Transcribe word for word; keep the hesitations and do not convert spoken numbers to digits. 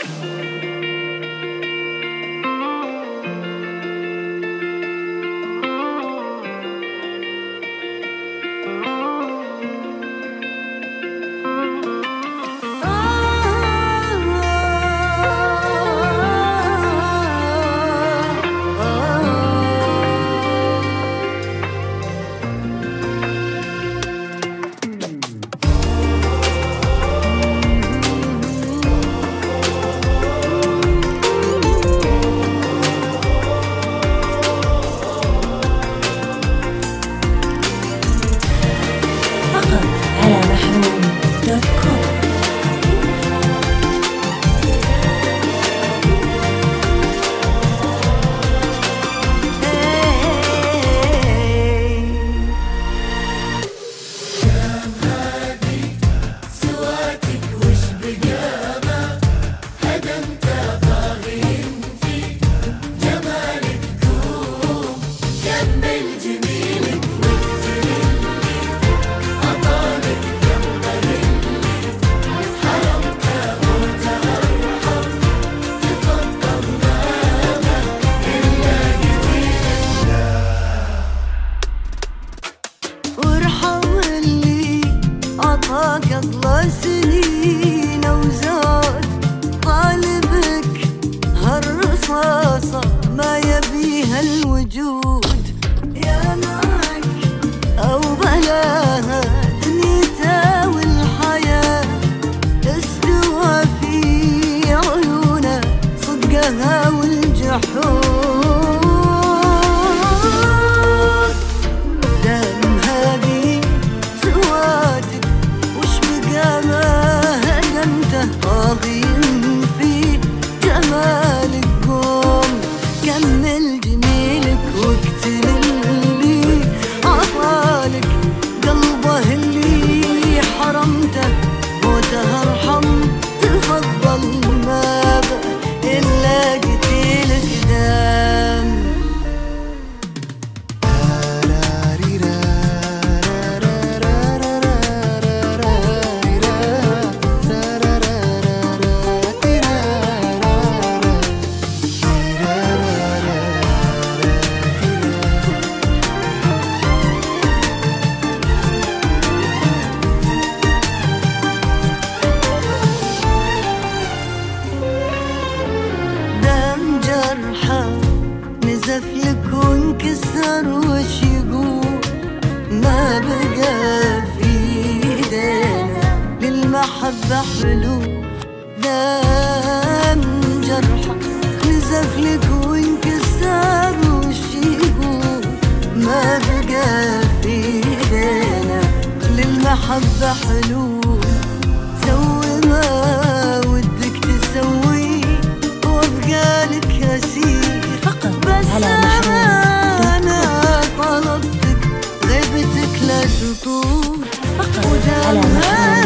قضى سنين وزاد طالبك هالرصاصة ما يبيها الوجود، يا معك أو بلاها دنيته والحياة استوى في عيونه صدقها والجحود. طاغين في جمالك قوم كمل جميلك واقتل اللي عطالك قلبه اللي حرمته موته ارحم تفضل ما بقى الا قتيلك دام. نزف لك وانكسر وش يقول ما بقى في ايدينا للمحبة حلول. دام جرحة نزف لك وانكسر وش يقول ما بقى في ايدينا للمحبة حلول. سوي ما ودك تسوي وابقى لك اسير بس أنا طلبتك غيبتك لا تطول. فقط على